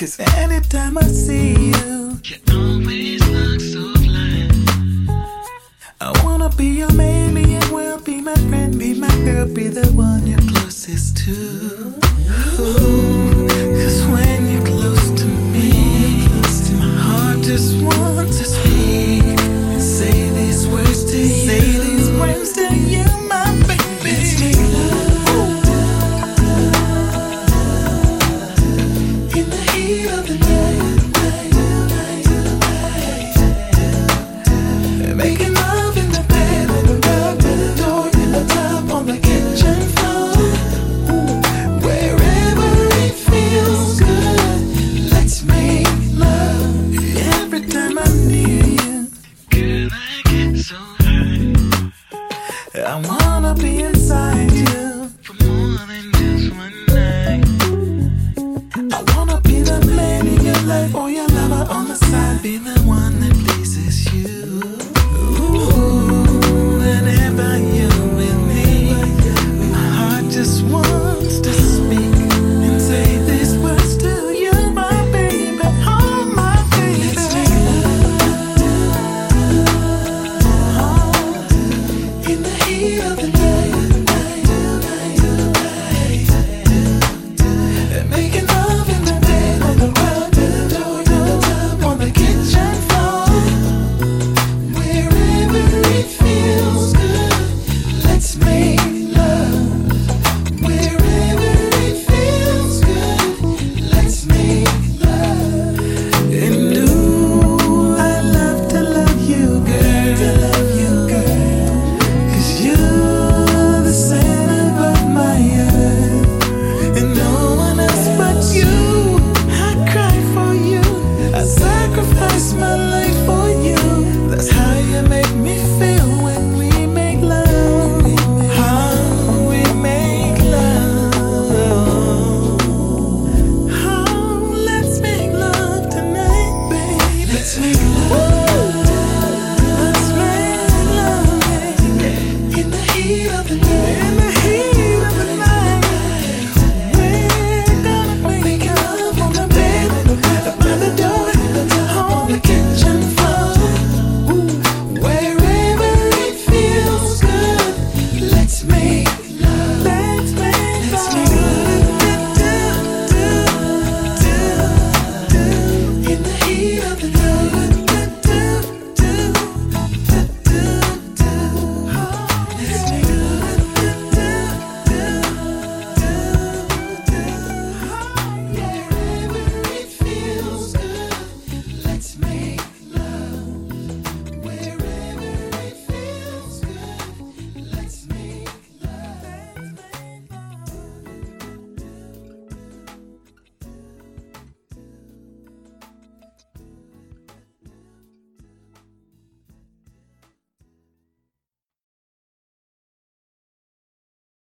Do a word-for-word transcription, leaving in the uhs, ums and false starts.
'Cause anytime I see you, you always look so fly. I wanna be your man, be your world, be my friend, be my girl, be the one you're closest to. Ooh, 'cause when you're close to me, my heart just wants to speak and say these words to you. Say these words to you, my baby. Let's make love in the heat of the night, night, night, night. Making love in the bed, in the rug, in the door, in the tub, on the kitchen floor. Wherever it feels good, let's make love. Every time I'm near you, girl, I get so high. I wanna be inside you for more than just one night. I wanna be the man in your life or your lover on the side, be the